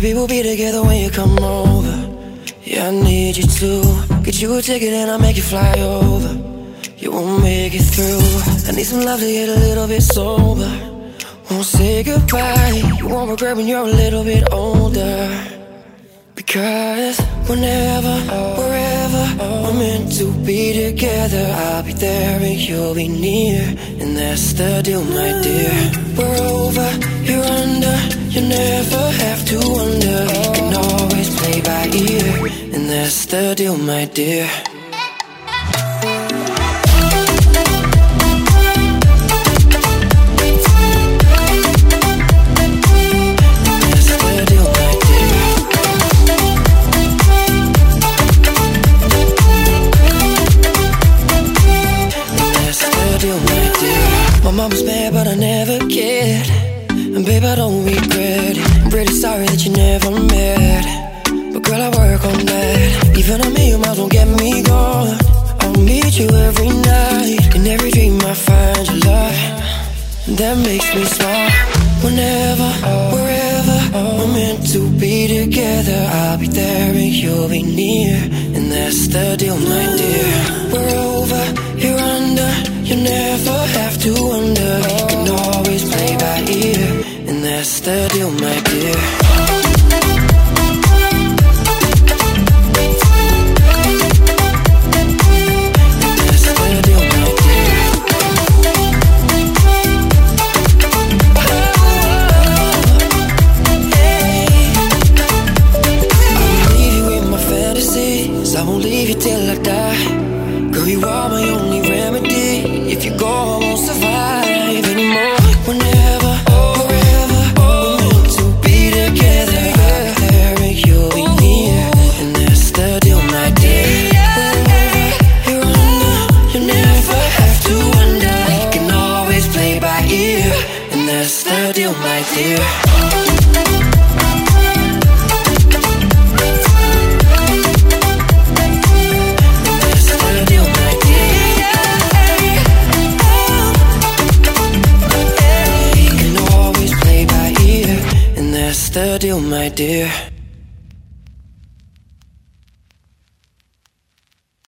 Maybe we'll be together when you come over. Yeah, I need you to get you a ticket and I'll make you fly over. You won't make it through. I need some love to get a little bit sober. Won't say goodbye. You won't regret when you're a little bit older. Because whenever, wherever we're meant to be together, I'll be there and you'll be near. And that's the deal, my dear. We're over, you're under. You never have to wonder. You can always play by ear. And that's the deal, my dear. My mama's mad but I never cared. And babe, I don't regret it. I'm pretty sorry that you never met. But girl, I work on that. Even a million miles won't get me gone. I'll meet you every night. In every dream I find your love. That makes me smile. Whenever, wherever we're meant to be together, I'll be there and you'll be near. And that's the deal, my dear. We're over, you're under. You never have to wonder. You can always play by ear. And that's the deal, my dear. I won't leave you till I die. Girl, you are my only remedy. If you go, I won't survive anymore. Whenever, wherever we're meant to be together, I'll be there and you'll be near. And that's the deal, my dear. Wherever you're under, you never have to wonder. You can always play by ear. And that's the deal, my dear. The deal, my dear.